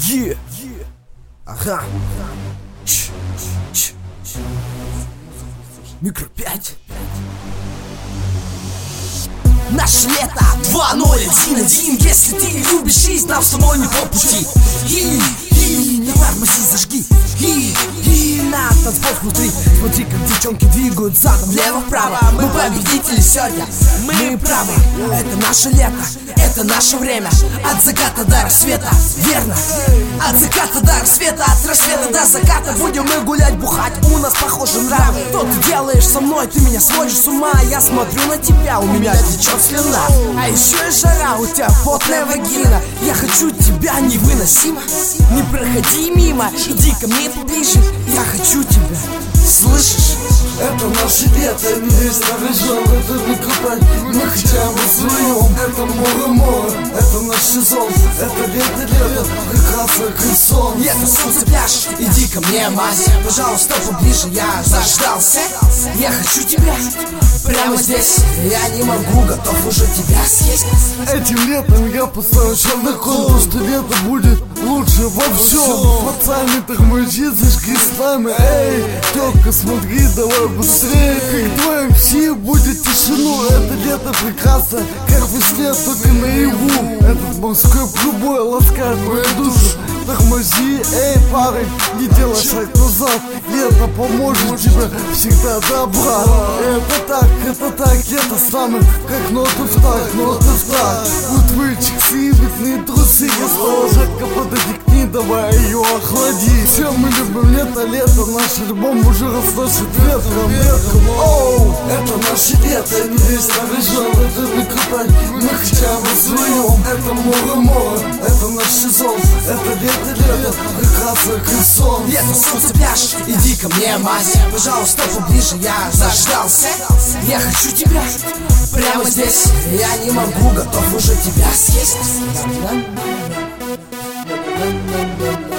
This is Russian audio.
Ага. Микро 5. Наше лето 2-0-1-1. Если ты не любишь жизнь, нам самой не по пути. Не тормози, зажги. На танцпол внутри. Смотри, как девчонки двигают задом влево-вправо. Мы победители сегодня, мы правы. Это наше лето, это наше время. От заката до рассвета, верно. От заката до рассвета, от рассвета до заката. Будем мы гулять, бухать, у нас похожи нравы. Что ты делаешь со мной, ты меня сводишь с ума. Я смотрю на тебя, у меня течет слюна. А еще и жара, у тебя потная вагина. Я хочу тебя невыносимо. Не проходи мимо, иди ко мне поближе. Я хочу тебя, слышишь? Это наше лето, не весь наряжен, это микро 5. Мы хотя бы вдвоем, это море, это наш сезон. Это лето, прекрасно, как сон. Лето, солнце, пляж, иди ко мне, мать. Пожалуйста, поближе, я заждался. Я хочу тебя прямо здесь. Я не могу, готов уже тебя съесть. Этим летом я поставлю черный кон, что лето будет лучше во всем. Пацаны, тормози, зажги с нами. Эй, тёлка, смотри, давай быстрее. Как твоем все будет тишину. Это лето прекрасно, как во сне, только наяву. Этот морской прибой ласкает мою душу. Тормози, эй, парень, не делай шаг назад. Лето поможет тебе всегда добра. Это так, лето с нами, как ноты в так, ноты в так. Вот твои чиксы, бедные трусы. Я стала жарко, подойди к ней, давай ее охлади. Все мы любим лето, наш альбом уже разносит ветром. Оу, это наше лето, не весь наряжен, это микро 5. Мы хотя бы вдвоем, это море, это наш сезон. Это лето, прекрасно, как сон. Лето, солнце, пляж, иди ко мне, мать. Пожалуйста, поближе, я заждался. Я хочу тебя прямо здесь. Я не могу, готов уже тебя съесть.